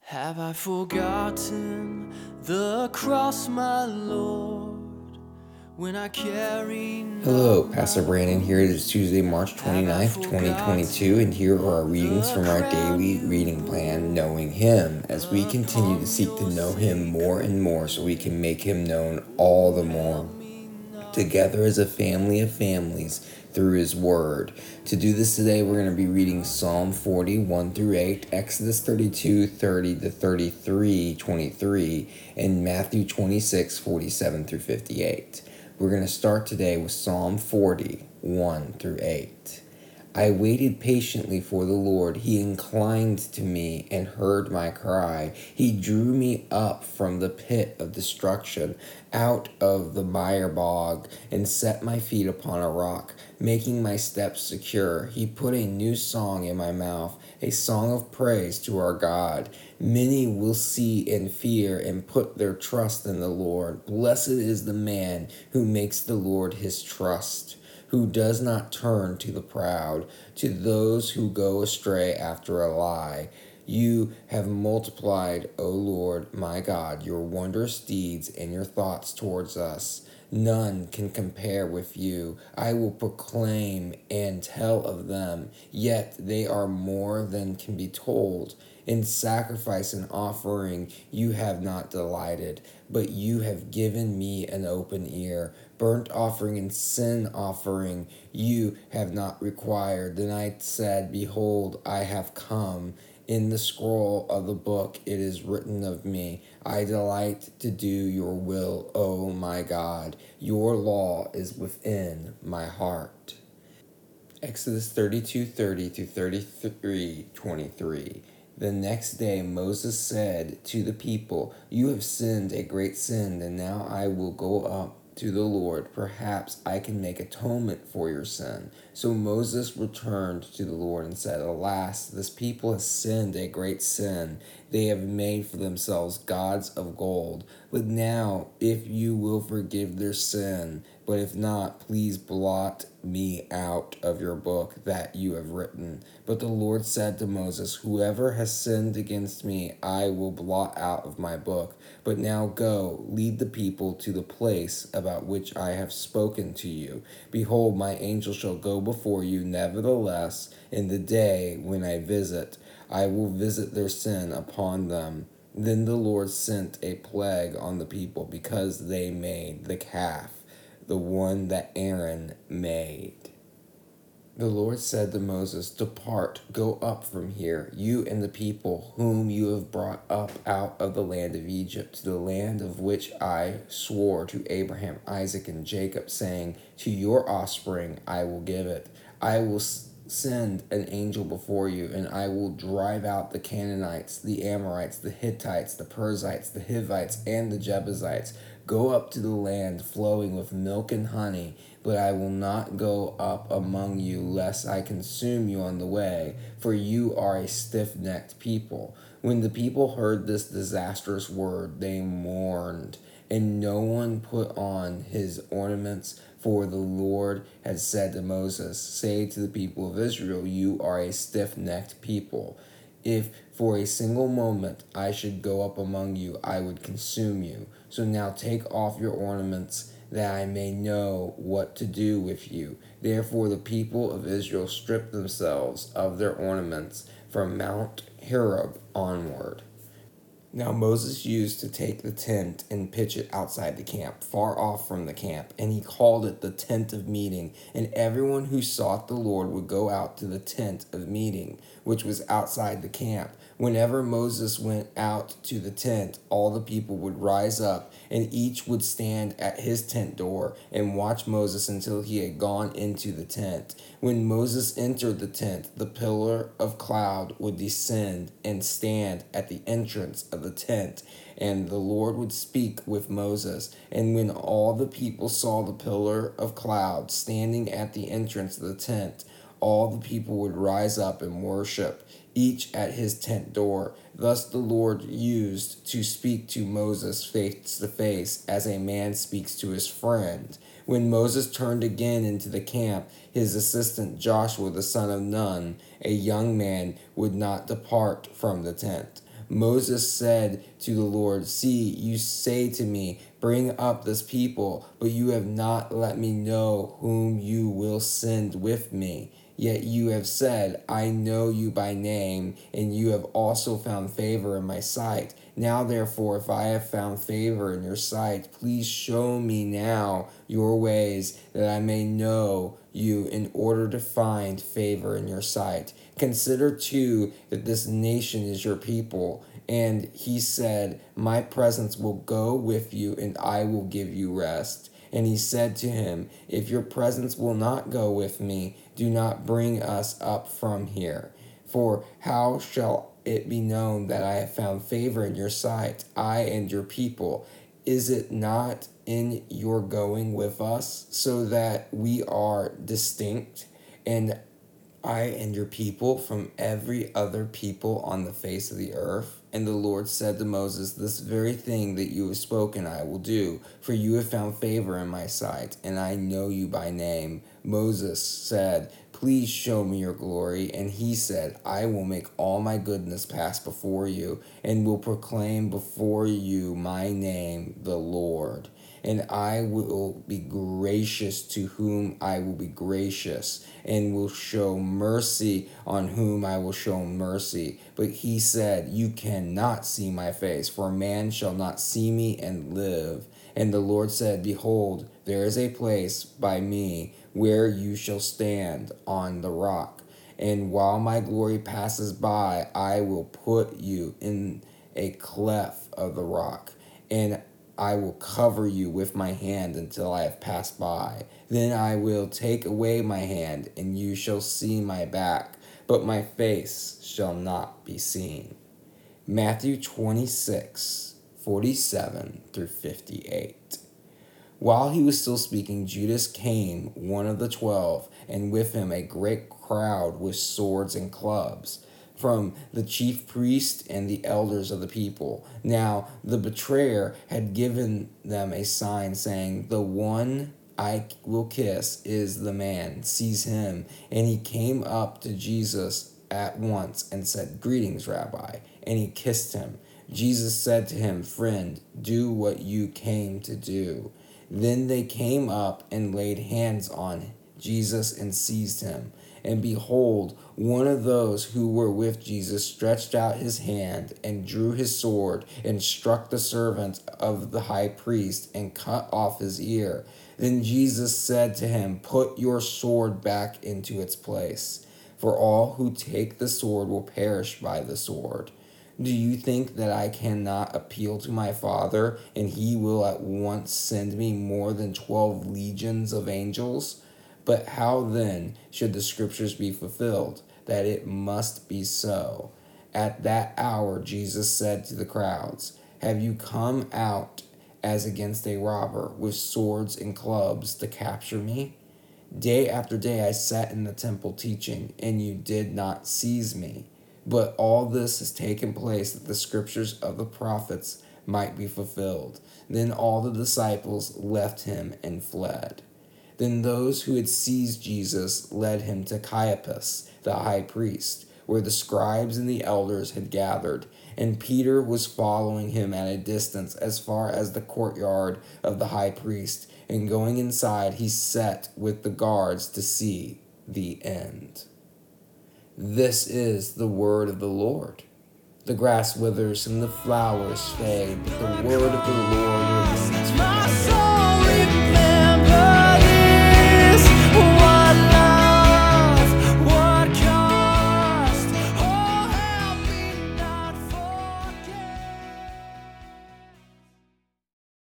Have I forgotten the cross, my Lord, when I carry Hello, Pastor Brandon here. It is Tuesday, March 29th, 2022, and here are our readings from our daily reading plan, Knowing Him, as we continue to seek to know Him more and more so we can make Him known all the more. Together as a family of families through His Word. To do this today, we're going to be reading Psalm 40, 1 through 8, Exodus 32, 30 to 33, 23, and Matthew 26, 47 through 58. We're going to start today with Psalm 40, 1 through 8. I waited patiently for the Lord. He inclined to me and heard my cry. He drew me up from the pit of destruction, out of the mire bog, and set my feet upon a rock, making my steps secure. He put a new song in my mouth, a song of praise to our God. Many will see and fear and put their trust in the Lord. Blessed is the man who makes the Lord his trust, who does not turn to the proud, to those who go astray after a lie. You have multiplied, O Lord, my God, your wondrous deeds and your thoughts towards us. None can compare with you. I will proclaim and tell of them, yet they are more than can be told. In sacrifice and offering you have not delighted, but you have given me an open ear. Burnt offering and sin offering you have not required. Then I said, behold, I have come. In the scroll of the book it is written of me, I delight to do your will, O my God. Your law is within my heart. Exodus 32:30 through 33:23. The next day Moses said to the people, you have sinned a great sin, and now I will go up to the Lord. Perhaps I can make atonement for your sin. So Moses returned to the Lord and said, alas, this people has sinned a great sin. They have made for themselves gods of gold. But now, if you will forgive their sin, but if not, please blot me out of your book that you have written. But the Lord said to Moses, whoever has sinned against me, I will blot out of my book. But now go, lead the people to the place about which I have spoken to you. Behold, my angel shall go before you. Nevertheless, in the day when I visit, I will visit their sin upon them. Then the Lord sent a plague on the people because they made the calf, the one that Aaron made. The Lord said to Moses, depart, go up from here, you and the people whom you have brought up out of the land of Egypt, to the land of which I swore to Abraham, Isaac, and Jacob, saying, to your offspring I will give it. I will send an angel before you, and I will drive out the Canaanites, the Amorites, the Hittites, the Perizzites, the Hivites, and the Jebusites. Go up to the land flowing with milk and honey, but I will not go up among you, lest I consume you on the way, for you are a stiff-necked people. When the people heard this disastrous word, they mourned, and no one put on his ornaments, for the Lord had said to Moses, say to the people of Israel, you are a stiff-necked people. If for a single moment I should go up among you, I would consume you. So now take off your ornaments, that I may know what to do with you. Therefore the people of Israel stripped themselves of their ornaments from Mount Horeb onward. Now Moses used to take the tent and pitch it outside the camp, far off from the camp, and he called it the tent of meeting. And everyone who sought the Lord would go out to the tent of meeting, which was outside the camp. Whenever Moses went out to the tent, all the people would rise up, and each would stand at his tent door and watch Moses until he had gone into the tent. When Moses entered the tent, the pillar of cloud would descend and stand at the entrance of the tent, and the Lord would speak with Moses. And when all the people saw the pillar of cloud standing at the entrance of the tent, all the people would rise up and worship, each at his tent door. Thus the Lord used to speak to Moses face to face, as a man speaks to his friend. When Moses turned again into the camp, his assistant Joshua the son of Nun, a young man, would not depart from the tent. Moses said to the Lord, "See, you say to me, 'Bring up this people,' but you have not let me know whom you will send with me. Yet you have said, 'I know you by name,' and you have also found favor in my sight. Now therefore, if I have found favor in your sight, please show me now your ways, that I may know you in order to find favor in your sight. Consider too that this nation is your people." And he said, "My presence will go with you, and I will give you rest." And he said to him, "If your presence will not go with me, do not bring us up from here. For how shall it be known that I have found favor in your sight, I and your people? Is it not in your going with us, so that we are distinct, and I and your people from every other people on the face of the earth?" And the Lord said to Moses, "This very thing that you have spoken I will do, for you have found favor in my sight, and I know you by name." Moses said, "Please show me your glory." And he said, "I will make all my goodness pass before you, and will proclaim before you my name, the Lord. And I will be gracious to whom I will be gracious, and will show mercy on whom I will show mercy." But he said, "You cannot see my face, for a man shall not see me and live." And the Lord said, "Behold, there is a place by me where you shall stand on the rock. And while my glory passes by, I will put you in a cleft of the rock, and I will cover you with my hand until I have passed by. Then I will take away my hand, and you shall see my back, but my face shall not be seen." Matthew 26:47 through 58. While he was still speaking, Judas came, one of the 12, and with him a great crowd with swords and clubs, from the chief priests and the elders of the people. Now the betrayer had given them a sign, saying, "The one I will kiss is the man. Seize him." And he came up to Jesus at once and said, "Greetings, Rabbi." And he kissed him. Jesus said to him, "Friend, do what you came to do." Then they came up and laid hands on Jesus and seized him. And behold, one of those who were with Jesus stretched out his hand and drew his sword and struck the servant of the high priest and cut off his ear. Then Jesus said to him, "Put your sword back into its place, for all who take the sword will perish by the sword. Do you think that I cannot appeal to my Father, and he will at once send me more than 12 legions of angels? But how then should the scriptures be fulfilled, that it must be so?" At that hour Jesus said to the crowds, "Have you come out as against a robber, with swords and clubs, to capture me? Day after day I sat in the temple teaching, and you did not seize me. But all this has taken place that the scriptures of the prophets might be fulfilled." Then all the disciples left him and fled. Then those who had seized Jesus led him to Caiaphas, the high priest, where the scribes and the elders had gathered. And Peter was following him at a distance as far as the courtyard of the high priest. And going inside, he sat with the guards to see the end. This is the word of the Lord. The grass withers and the flowers fade, but the word of the Lord remains forever.